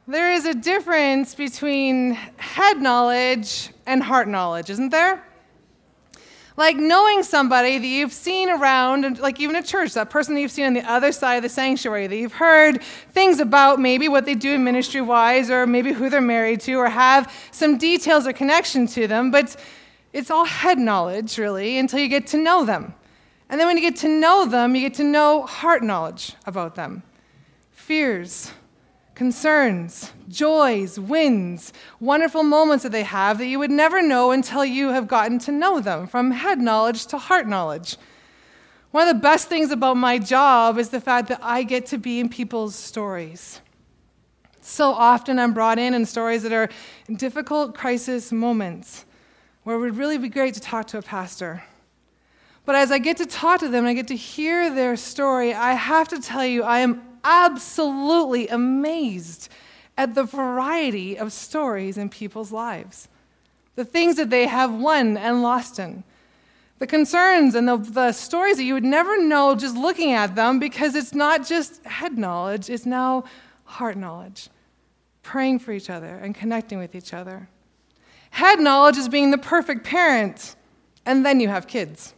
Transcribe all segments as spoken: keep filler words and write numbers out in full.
There is a difference between head knowledge and heart knowledge, isn't there? Like knowing somebody that you've seen around, like even at church, that person that you've seen on the other side of the sanctuary, that you've heard things about, maybe what they do ministry-wise, or maybe who they're married to, or have some details or connection to them, but it's all head knowledge, really, until you get to know them. And then when you get to know them, you get to know heart knowledge about them. Fears, concerns, joys, wins, wonderful moments that they have that you would never know until you have gotten to know them, from head knowledge to heart knowledge. One of the best things about my job is the fact that I get to be in people's stories. So often I'm brought in in stories that are difficult crisis moments where it would really be great to talk to a pastor. But as I get to talk to them and I get to hear their story, I have to tell you, I am absolutely amazed at the variety of stories in people's lives. The things that they have won and lost in. The concerns and the, the stories that you would never know just looking at them, because it's not just head knowledge, it's now heart knowledge. Praying for each other and connecting with each other. Head knowledge is being the perfect parent, and then you have kids.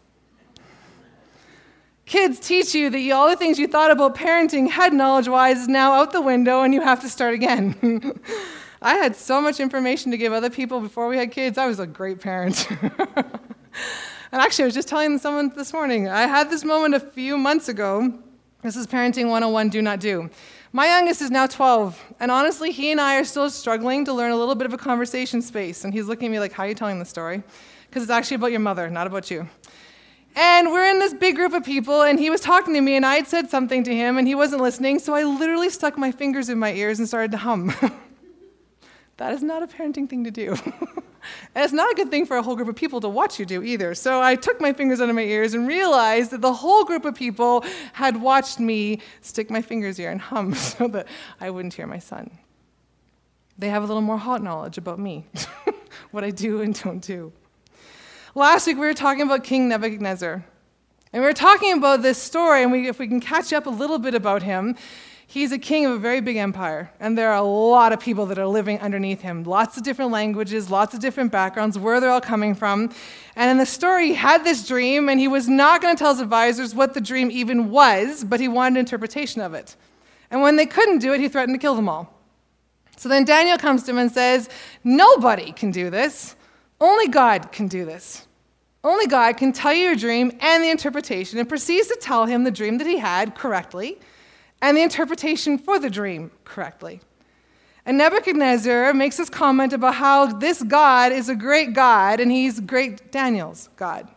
Kids teach you that you, all the things you thought about parenting head knowledge-wise is now out the window and you have to start again. I had so much information to give other people before we had kids. I was a great parent. And actually, I was just telling someone this morning, I had this moment a few months ago. This is Parenting one oh one, Do Not Do. My youngest is now twelve, and honestly, he and I are still struggling to learn a little bit of a conversation space. And he's looking at me like, how are you telling the story? Because it's actually about your mother, not about you. And we're in this big group of people, and he was talking to me, and I had said something to him, and he wasn't listening, so I literally stuck my fingers in my ears and started to hum. That is not a parenting thing to do. And it's not a good thing for a whole group of people to watch you do either. So I took my fingers under my ears and realized that the whole group of people had watched me stick my fingers here and hum so that I wouldn't hear my son. They have a little more heart knowledge about me, what I do and don't do. Last week, we were talking about King Nebuchadnezzar. And we were talking about this story, and we, if we can catch up a little bit about him, he's a king of a very big empire, and there are a lot of people that are living underneath him. Lots of different languages, lots of different backgrounds, where they're all coming from. And in the story, he had this dream, and he was not going to tell his advisors what the dream even was, but he wanted an interpretation of it. And when they couldn't do it, he threatened to kill them all. So then Daniel comes to him and says, nobody can do this. Only God can do this. Only God can tell you your dream and the interpretation, and proceeds to tell him the dream that he had correctly and the interpretation for the dream correctly. And Nebuchadnezzar makes this comment about how this God is a great God, and he's great Daniel's God.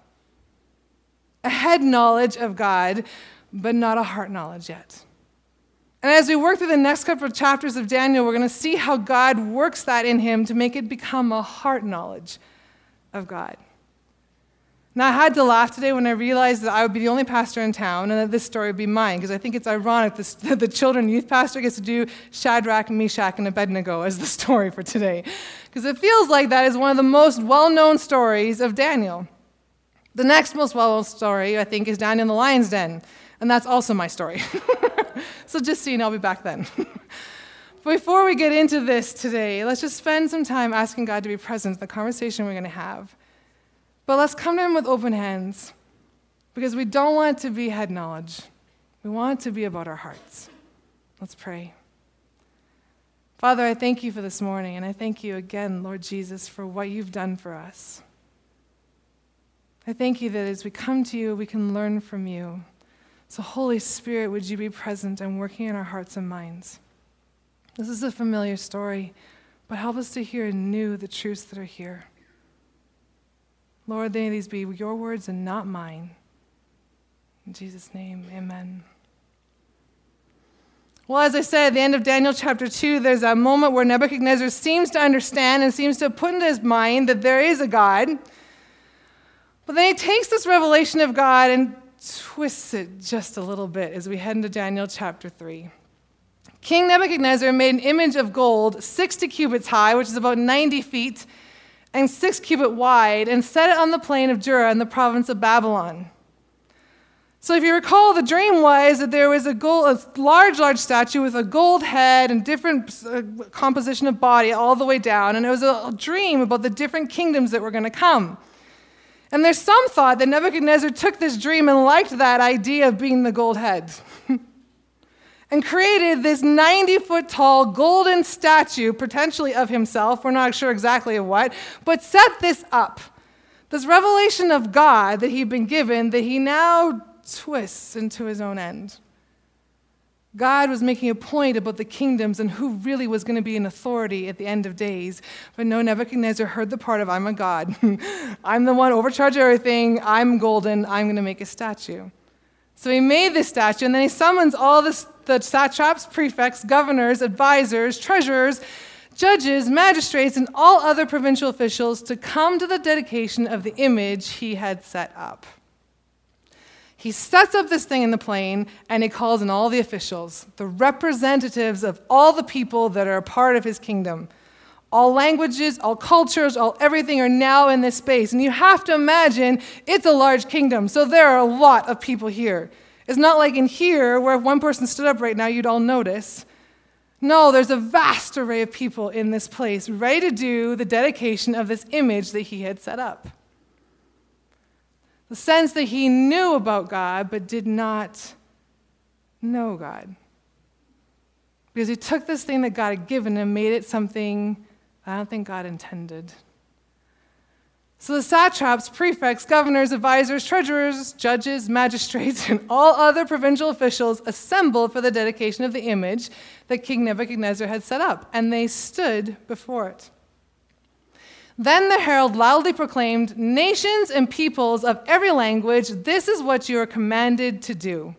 A head knowledge of God, but not a heart knowledge yet. And as we work through the next couple of chapters of Daniel, we're going to see how God works that in him to make it become a heart knowledge of God. Now, I had to laugh today when I realized that I would be the only pastor in town and that this story would be mine, because I think it's ironic that the children youth pastor gets to do Shadrach, Meshach, and Abednego as the story for today, because it feels like that is one of the most well-known stories of Daniel. The next most well-known story, I think, is Daniel in the lion's den, and that's also my story. So just so you know, I'll be back then. Before we get into this today, let's just spend some time asking God to be present in the conversation we're going to have. But let's come to him with open hands, because we don't want it to be head knowledge. We want it to be about our hearts. Let's pray. Father, I thank you for this morning, and I thank you again, Lord Jesus, for what you've done for us. I thank you that as we come to you, we can learn from you. So Holy Spirit, would you be present and working in our hearts and minds? This is a familiar story, but help us to hear anew the truths that are here. Lord, may these be your words and not mine. In Jesus' name, amen. Well, as I said, at the end of Daniel chapter two, there's a moment where Nebuchadnezzar seems to understand and seems to put into his mind that there is a God. But then he takes this revelation of God and twists it just a little bit as we head into Daniel chapter three. King Nebuchadnezzar made an image of gold sixty cubits high, which is about ninety feet, and six cubit wide, and set it on the plain of Dura in the province of Babylon. So if you recall, the dream was that there was a, gold, a large, large statue with a gold head and different uh, composition of body all the way down, and it was a dream about the different kingdoms that were going to come. And there's some thought that Nebuchadnezzar took this dream and liked that idea of being the gold head and created this ninety-foot tall golden statue, potentially of himself, we're not sure exactly of what, but set this up. This revelation of God that he'd been given that he now twists into his own end. God was making a point about the kingdoms and who really was going to be in authority at the end of days. But no, Nebuchadnezzar heard the part of, I'm a god. I'm the one overcharge everything. I'm golden. I'm going to make a statue. So he made this statue, and then he summons all this, the satraps, prefects, governors, advisors, treasurers, judges, magistrates, and all other provincial officials to come to the dedication of the image he had set up. He sets up this thing in the plain, and he calls in all the officials, the representatives of all the people that are a part of his kingdom. All languages, all cultures, all everything are now in this space. And you have to imagine it's a large kingdom, so there are a lot of people here. It's not like in here, where if one person stood up right now, you'd all notice. No, there's a vast array of people in this place, ready to do the dedication of this image that he had set up. The sense that he knew about God, but did not know God. Because he took this thing that God had given and made it something I don't think God intended. So the satraps, prefects, governors, advisors, treasurers, judges, magistrates, and all other provincial officials assembled for the dedication of the image that King Nebuchadnezzar had set up, and they stood before it. Then the herald loudly proclaimed, "Nations and peoples of every language, this is what you are commanded to do.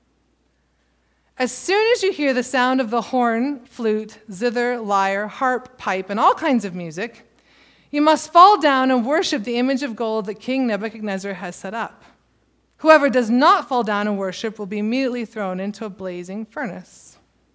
As soon as you hear the sound of the horn, flute, zither, lyre, harp, pipe, and all kinds of music, you must fall down and worship the image of gold that King Nebuchadnezzar has set up. Whoever does not fall down and worship will be immediately thrown into a blazing furnace."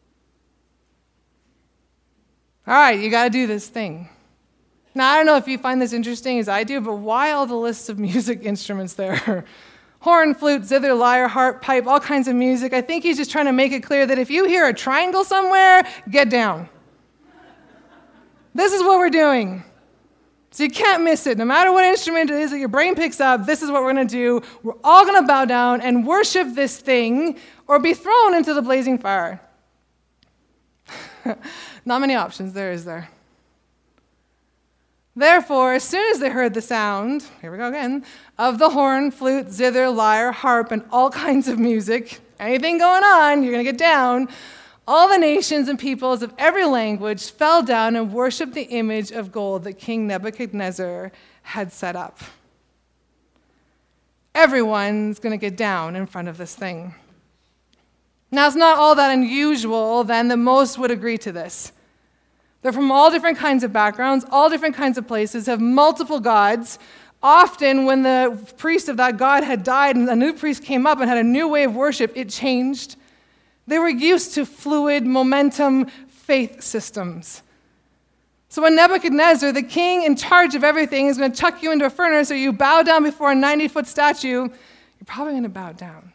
All right, you got to do this thing. Now, I don't know if you find this interesting as I do, but why all the lists of music instruments there? Horn, flute, zither, lyre, harp, pipe, all kinds of music. I think he's just trying to make it clear that if you hear a triangle somewhere, get down. This is what we're doing. So you can't miss it. No matter what instrument it is that your brain picks up, this is what we're going to do. We're all going to bow down and worship this thing or be thrown into the blazing fire. Not many options there, is there? Therefore, as soon as they heard the sound, here we go again, of the horn, flute, zither, lyre, harp, and all kinds of music, anything going on, you're going to get down, all the nations and peoples of every language fell down and worshiped the image of gold that King Nebuchadnezzar had set up. Everyone's going to get down in front of this thing. Now, it's not all that unusual, then, that most would agree to this. They're from all different kinds of backgrounds, all different kinds of places, have multiple gods. Often when the priest of that god had died and a new priest came up and had a new way of worship, it changed. They were used to fluid, momentum faith systems. So when Nebuchadnezzar, the king in charge of everything, is going to chuck you into a furnace or you bow down before a ninety-foot statue, you're probably going to bow down.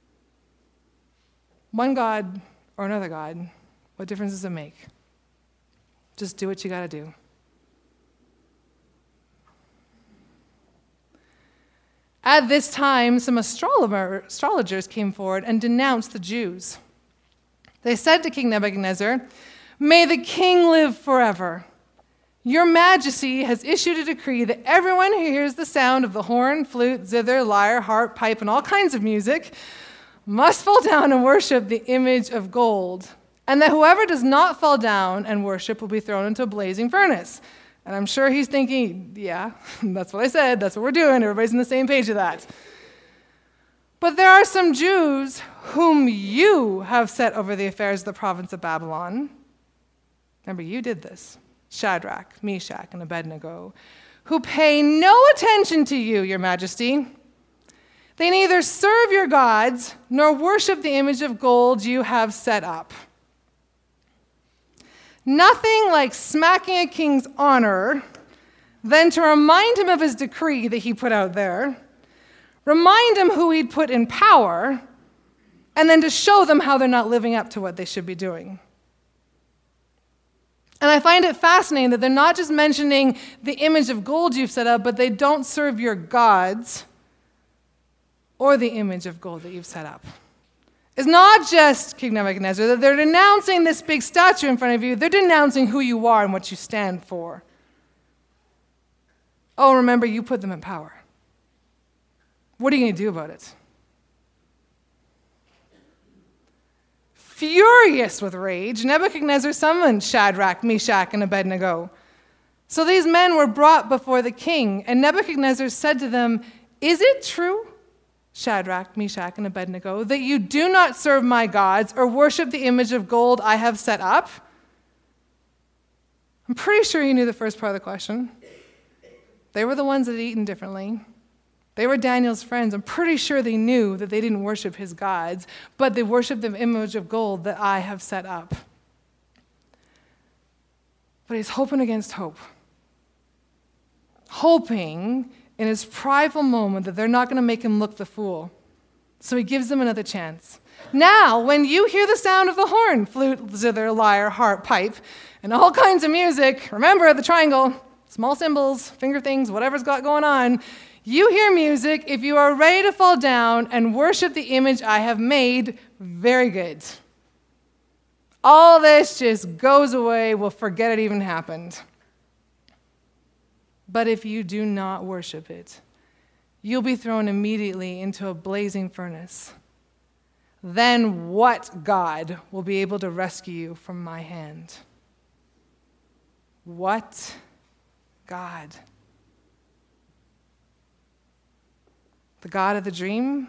One god or another god, what difference does it make? Just do what you got to do. At this time, some astrologer, astrologers came forward and denounced the Jews. They said to King Nebuchadnezzar, "May the king live forever. Your majesty has issued a decree that everyone who hears the sound of the horn, flute, zither, lyre, harp, pipe, and all kinds of music must fall down and worship the image of gold, and that whoever does not fall down and worship will be thrown into a blazing furnace." And I'm sure he's thinking, yeah, that's what I said, that's what we're doing, everybody's on the same page of that. But there are some Jews whom you have set over the affairs of the province of Babylon. Remember, you did this. Shadrach, Meshach, and Abednego, who pay no attention to you, your majesty. They neither serve your gods nor worship the image of gold you have set up. Nothing like smacking a king's honor than to remind him of his decree that he put out there, remind them who he'd put in power, and then to show them how they're not living up to what they should be doing. And I find it fascinating that they're not just mentioning the image of gold you've set up, but they don't serve your gods or the image of gold that you've set up. It's not just King Nebuchadnezzar, that they're denouncing this big statue in front of you. They're denouncing who you are and what you stand for. Oh, remember, you put them in power. What are you going to do about it? Furious with rage, Nebuchadnezzar summoned Shadrach, Meshach, and Abednego. So these men were brought before the king, and Nebuchadnezzar said to them, "Is it true, Shadrach, Meshach, and Abednego, that you do not serve my gods or worship the image of gold I have set up?" I'm pretty sure you knew the first part of the question. They were the ones that had eaten differently. They were Daniel's friends. I'm pretty sure they knew that they didn't worship his gods, but they worshiped the image of gold that I have set up. But he's hoping against hope. Hoping in his prideful moment that they're not going to make him look the fool. So he gives them another chance. Now, when you hear the sound of the horn, flute, zither, lyre, harp, pipe, and all kinds of music, remember the triangle, small cymbals, finger things, whatever's got going on, you hear music. If you are ready to fall down and worship the image I have made, very good. All this just goes away. We'll forget it even happened. But if you do not worship it, you'll be thrown immediately into a blazing furnace. Then what God will be able to rescue you from my hand? What God? The God of the dream?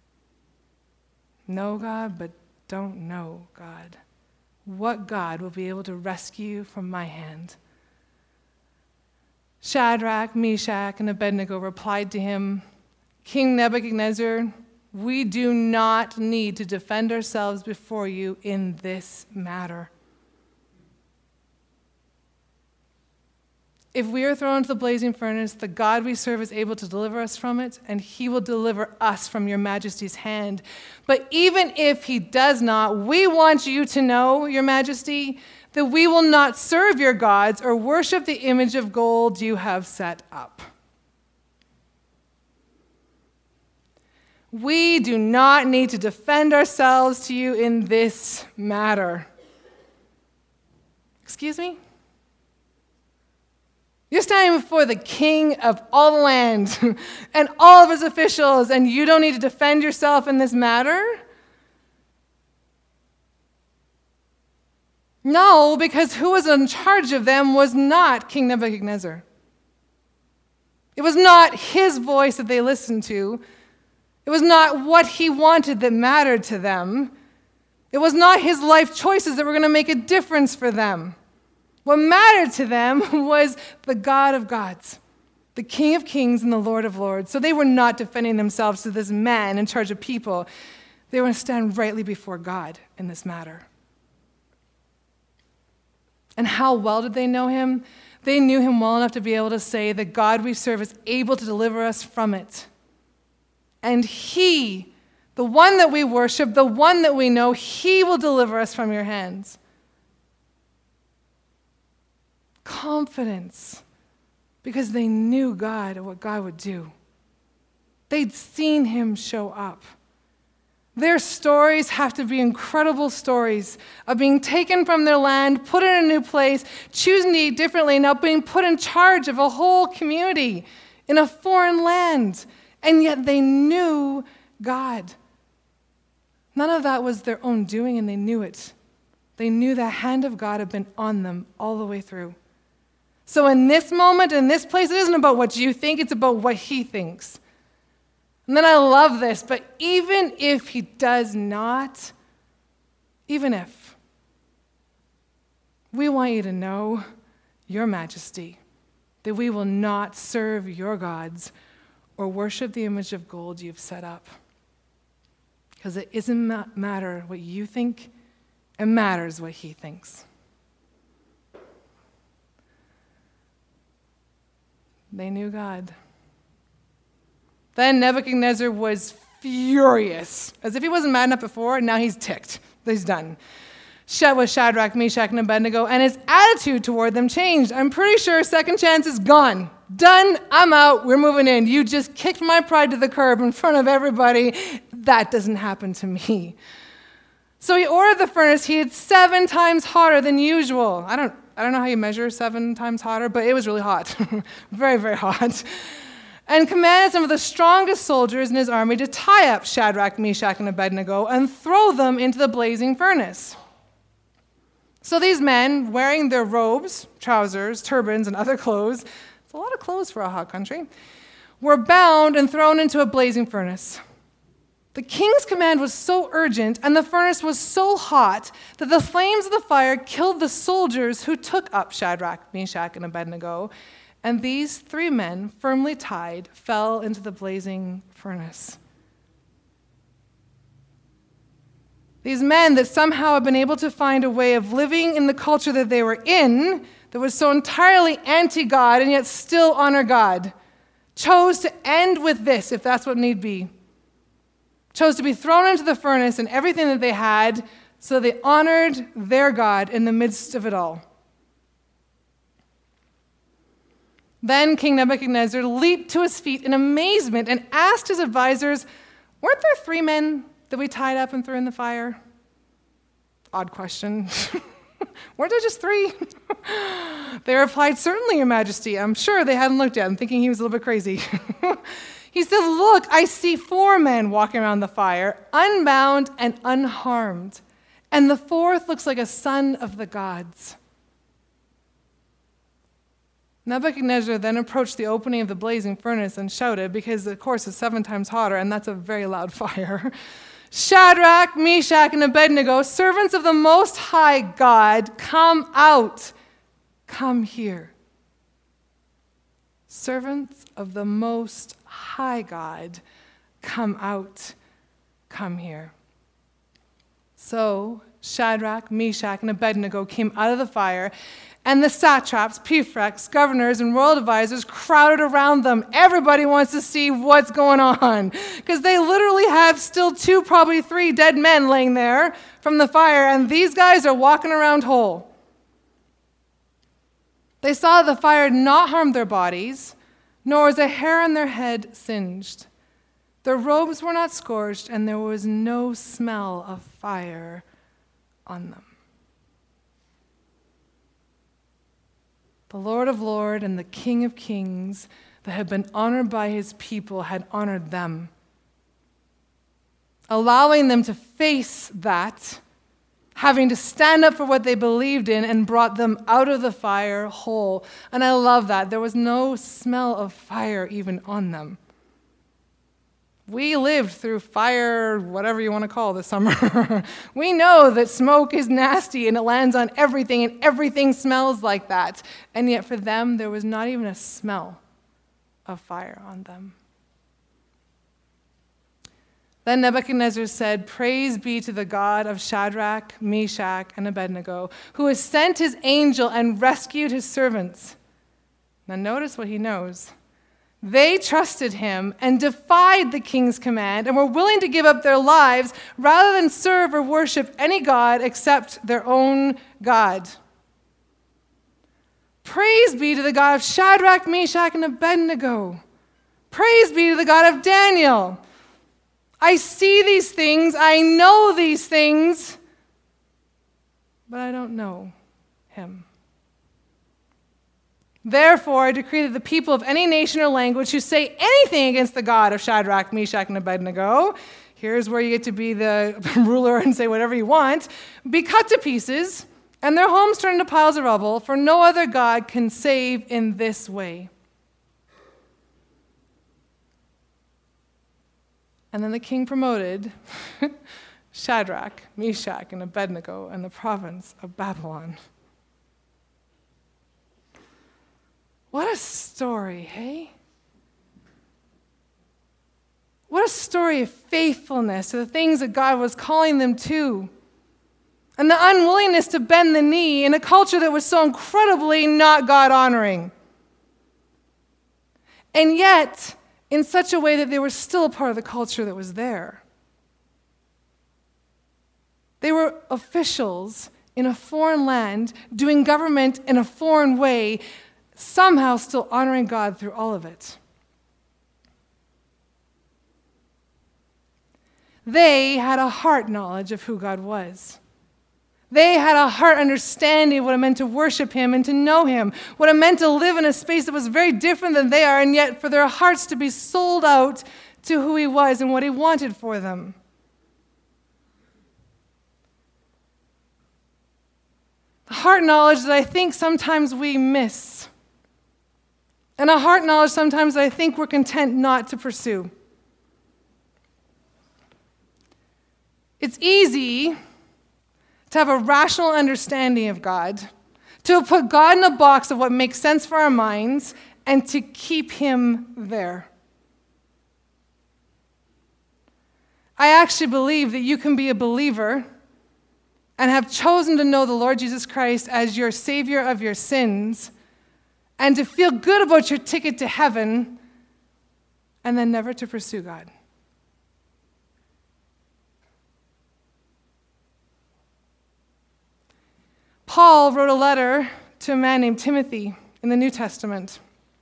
Know God, but don't know God. What God will be able to rescue you from my hand? Shadrach, Meshach, and Abednego replied to him, "King Nebuchadnezzar, we do not need to defend ourselves before you in this matter. If we are thrown into the blazing furnace, the God we serve is able to deliver us from it, and he will deliver us from your majesty's hand. But even if he does not, we want you to know, your majesty, that we will not serve your gods or worship the image of gold you have set up. We do not need to defend ourselves to you in this matter." Excuse me? You're standing before the king of all the land and all of his officials, and you don't need to defend yourself in this matter? No, because who was in charge of them was not King Nebuchadnezzar. It was not his voice that they listened to. It was not what he wanted that mattered to them. It was not his life choices that were going to make a difference for them. What mattered to them was the God of gods, the King of kings and the Lord of lords. So they were not defending themselves to this man in charge of people. They were going to stand rightly before God in this matter. And how well did they know him? They knew him well enough to be able to say, the God we serve is able to deliver us from it. And he, the one that we worship, the one that we know, he will deliver us from your hands. Confidence, because they knew God and what God would do. They'd seen him show up. Their stories have to be incredible stories of being taken from their land, put in a new place, choosing to eat differently, now being put in charge of a whole community in a foreign land. And yet they knew God. None of that was their own doing, and they knew it. They knew the hand of God had been on them all the way through. So in this moment, in this place, it isn't about what you think, it's about what he thinks. And then I love this, but even if he does not, even if, we want you to know, your majesty, that we will not serve your gods or worship the image of gold you've set up. Because it doesn't ma- matter what you think, it matters what he thinks. They knew God. Then Nebuchadnezzar was furious, as if he wasn't mad enough before, and now he's ticked. He's done. Shut with Shadrach, Meshach, and Abednego, and his attitude toward them changed. I'm pretty sure second chance is gone. Done, I'm out, we're moving in. You just kicked my pride to the curb in front of everybody. That doesn't happen to me. So he ordered the furnace heated seven times hotter than usual. I don't, I don't know how you measure seven times hotter, but it was really hot. Very, very hot. And commanded some of the strongest soldiers in his army to tie up Shadrach, Meshach, and Abednego and throw them into the blazing furnace. So these men, wearing their robes, trousers, turbans, and other clothes, it's a lot of clothes for a hot country, were bound and thrown into a blazing furnace. The king's command was so urgent and the furnace was so hot that the flames of the fire killed the soldiers who took up Shadrach, Meshach, and Abednego, and these three men, firmly tied, fell into the blazing furnace. These men that somehow had been able to find a way of living in the culture that they were in, that was so entirely anti-God and yet still honor God, chose to end with this, if that's what need be. Chose to be thrown into the furnace and everything that they had, so they honored their God in the midst of it all. Then King Nebuchadnezzar leaped to his feet in amazement and asked his advisors, weren't there three men that we tied up and threw in the fire? Odd question. Weren't there just three? They replied, certainly, Your Majesty. I'm sure they hadn't looked at him, thinking he was a little bit crazy. He said, look, I see four men walking around the fire, unbound and unharmed. And the fourth looks like a son of the gods. Nebuchadnezzar then approached the opening of the blazing furnace and shouted, because of course it's seven times hotter, and that's a very loud fire. Shadrach, Meshach, and Abednego, servants of the Most High God, come out. Come here. Servants of the Most High God, come out. Come here. So Shadrach, Meshach, and Abednego came out of the fire, and the satraps, prefects, governors, and royal advisors crowded around them. Everybody wants to see what's going on, because they literally have still two, probably three dead men laying there from the fire, and these guys are walking around whole. They saw the fire had not harmed their bodies, nor was a hair on their head singed. Their robes were not scorched, and there was no smell of fire on them. The Lord of Lords and the King of Kings that had been honored by his people had honored them, allowing them to face that, having to stand up for what they believed in, and brought them out of the fire whole. And I love that. There was no smell of fire even on them. We lived through fire, whatever you want to call it, this summer. We know that smoke is nasty and it lands on everything and everything smells like that. And yet for them, there was not even a smell of fire on them. Then Nebuchadnezzar said, praise be to the God of Shadrach, Meshach, and Abednego, who has sent his angel and rescued his servants. Now notice what he knows. They trusted him and defied the king's command and were willing to give up their lives rather than serve or worship any god except their own God. Praise be to the God of Shadrach, Meshach, and Abednego. Praise be to the God of Daniel. I see these things, I know these things, but I don't know him. Therefore, I decree that the people of any nation or language who say anything against the God of Shadrach, Meshach, and Abednego, here's where you get to be the ruler and say whatever you want, be cut to pieces, and their homes turned into piles of rubble, for no other God can save in this way. And then the king promoted Shadrach, Meshach, and Abednego in the province of Babylon. What a story, hey? What a story of faithfulness to the things that God was calling them to. And the unwillingness to bend the knee in a culture that was so incredibly not God-honoring. And yet, in such a way that they were still a part of the culture that was there. They were officials in a foreign land, doing government in a foreign way, somehow still honoring God through all of it. They had a heart knowledge of who God was. They had a heart understanding of what it meant to worship him and to know him, what it meant to live in a space that was very different than they are, and yet for their hearts to be sold out to who he was and what he wanted for them. The heart knowledge that I think sometimes we miss, and a heart knowledge sometimes that I think we're content not to pursue. It's easy to have a rational understanding of God, to put God in a box of what makes sense for our minds, and to keep him there. I actually believe that you can be a believer and have chosen to know the Lord Jesus Christ as your Savior of your sins, and to feel good about your ticket to heaven, and then never to pursue God. Paul wrote a letter to a man named Timothy in the New Testament.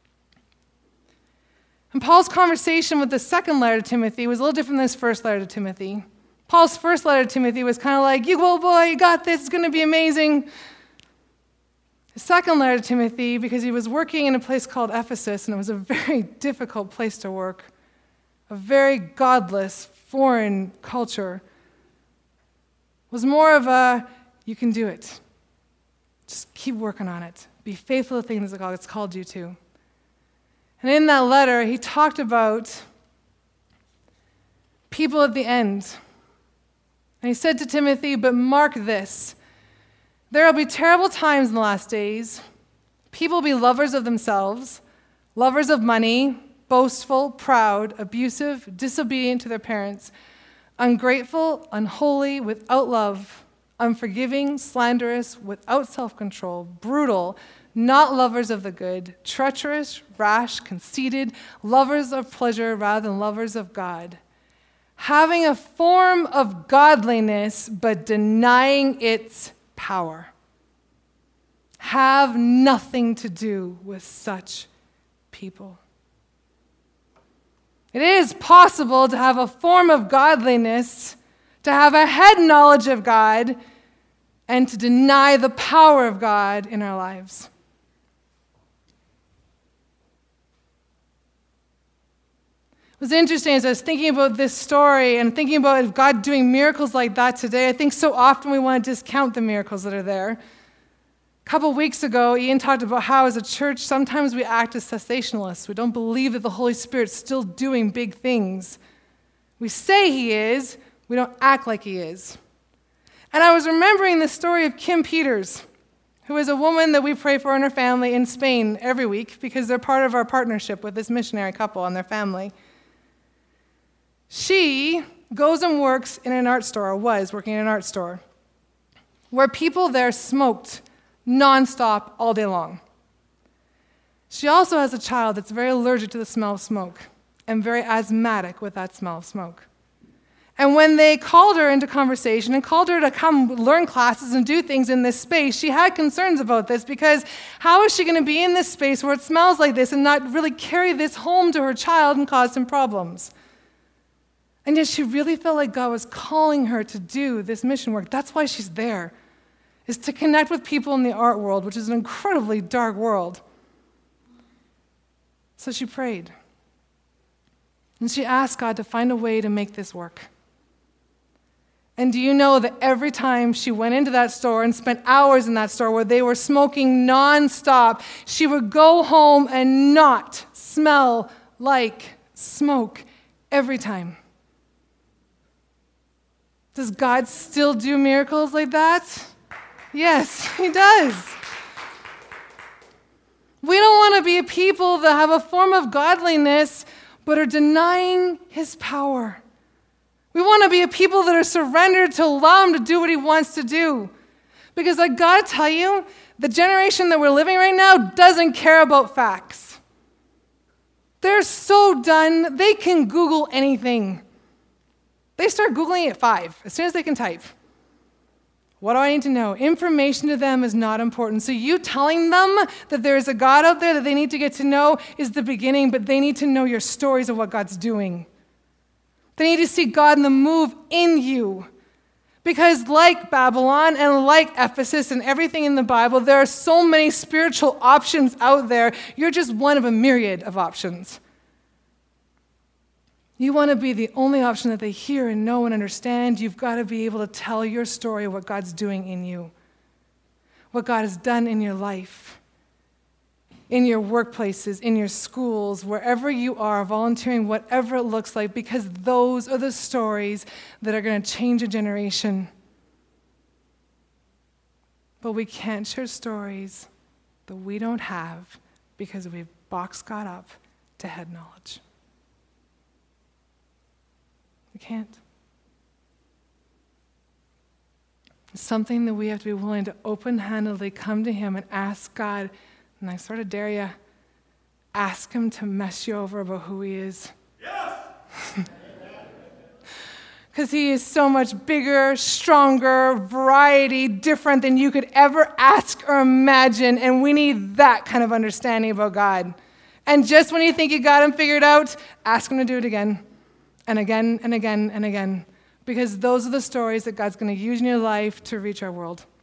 And Paul's conversation with the second letter to Timothy was a little different than his first letter to Timothy. Paul's first letter to Timothy was kind of like, you go boy, you got this, it's going to be amazing. His second letter to Timothy, because he was working in a place called Ephesus, and it was a very difficult place to work, a very godless, foreign culture, was more of a, you can do it. Just keep working on it. Be faithful to things that God has called you to. And in that letter, he talked about people at the end. And he said to Timothy, but mark this, there will be terrible times in the last days. People will be lovers of themselves, lovers of money, boastful, proud, abusive, disobedient to their parents, ungrateful, unholy, without love, unforgiving, slanderous, without self-control, brutal, not lovers of the good, treacherous, rash, conceited, lovers of pleasure rather than lovers of God, having a form of godliness but denying its power. Have nothing to do with such people. It is possible to have a form of godliness, to have a head knowledge of God, and to deny the power of God in our lives. It was interesting as I was thinking about this story and thinking about God doing miracles like that today. I think so often we want to discount the miracles that are there. A couple weeks ago, Ian talked about how as a church, sometimes we act as cessationalists. We don't believe that the Holy Spirit's still doing big things. We say he is, we don't act like he is. And I was remembering the story of Kim Peters, who is a woman that we pray for in her family in Spain every week because they're part of our partnership with this missionary couple and their family. She goes and works in an art store, or was working in an art store, where people there smoked nonstop all day long. She also has a child that's very allergic to the smell of smoke and very asthmatic with that smell of smoke. And when they called her into conversation and called her to come learn classes and do things in this space, she had concerns about this because how is she going to be in this space where it smells like this and not really carry this home to her child and cause some problems? And yet she really felt like God was calling her to do this mission work. That's why she's there, is to connect with people in the art world, which is an incredibly dark world. So she prayed. And she asked God to find a way to make this work. And do you know that every time she went into that store and spent hours in that store where they were smoking nonstop, she would go home and not smell like smoke every time? Does God still do miracles like that? Yes, he does. We don't want to be a people that have a form of godliness but are denying his power. We want to be a people that are surrendered to allow him to do what he wants to do. Because I got to tell you, the generation that we're living right now doesn't care about facts. They're so done, they can Google anything. They start Googling at five, as soon as they can type. What do I need to know? Information to them is not important. So you telling them that there is a God out there that they need to get to know is the beginning, but they need to know your stories of what God's doing. They need to see God in the move in you. Because like Babylon and like Ephesus and everything in the Bible, there are so many spiritual options out there. You're just one of a myriad of options. You want to be the only option that they hear and know and understand. You've got to be able to tell your story of what God's doing in you, what God has done in your life, in your workplaces, in your schools, wherever you are, volunteering, whatever it looks like, because those are the stories that are going to change a generation. But we can't share stories that we don't have because we've boxed God up to head knowledge. We can't. It's something that we have to be willing to open-handedly come to him and ask God, and I sort of dare you, ask him to mess you over about who he is. Yes! Because he is so much bigger, stronger, variety, different than you could ever ask or imagine, and we need that kind of understanding about God. And just when you think you got him figured out, ask him to do it again. And again, and again, and again. Because those are the stories that God's going to use in your life to reach our world.